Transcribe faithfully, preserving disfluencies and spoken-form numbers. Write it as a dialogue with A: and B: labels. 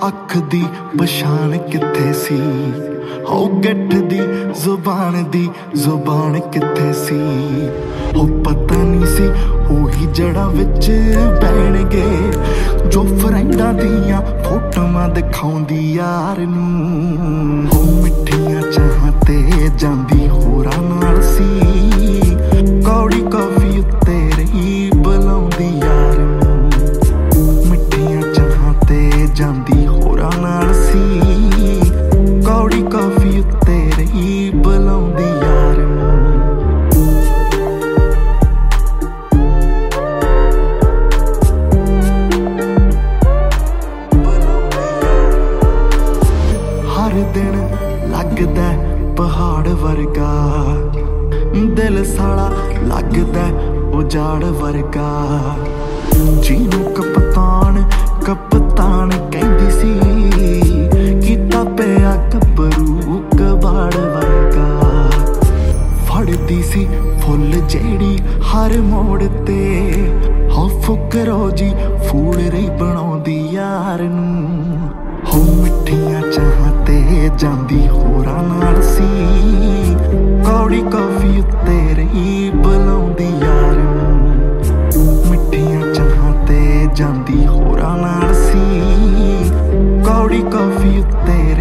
A: अख दी पछाण किथे सी, हो गठ दी जुबान दी जुबान किथे सी। हो पता नहीं सी ओही जड़ा विच बैणगे जो फ्रेंडां दियां फोटोआं दिखाउंदी यार नूं। हो मिठियां चाहां ते जांदी होरां नाल सी, कौड़ी कॉफी उत्ते रही बुलाउंदी यार नूं। मिठियां चाहां ते जांदी होरां नाल सी, कौड़ी कॉफी उत्ते रही बुलाउंदी यार नूं। हर दिन लगदा पहाड़ वर्गा, दिल साड़ा लगदा उजाड़ वर्गा। जीनू कप्तान कप्तान कहंदी सी, कीता पिया गभरू कबाड़ वर्गा। फड़दी सी फुल जेड़ी हर मोड़ ते, हो फुकरो जी फूल रही बनाउंदी यार नूं। हो मिठियां चाहां ते जांदी होरां नाल सी, कौड़ी कॉफी उत्ते रही बुलाउंदी यार नूं। मिठियां चाहां ते जांदी होरां नाल सी, कौड़ी कॉफी उत्ते